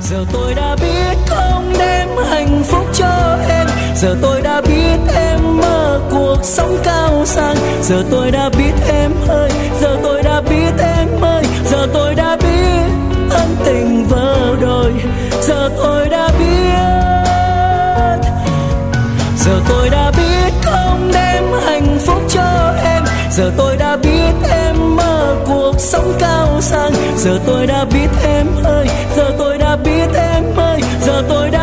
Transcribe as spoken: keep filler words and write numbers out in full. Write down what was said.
Giờ tôi đã biết không đem hạnh phúc cho em, giờ tôi đã biết em mơ cuộc sống cao sang, giờ tôi đã biết em ơi, giờ tôi đã biết em ơi, giờ tôi đã biết ân tình vỡ đôi, giờ tôi đã biết, giờ tôi đã biết không đem hạnh phúc cho em, giờ tôi đã biết em mơ cuộc sống cao sang, giờ tôi đã biết em ơi, giờ tôi đã biết em ơi, giờ tôi đã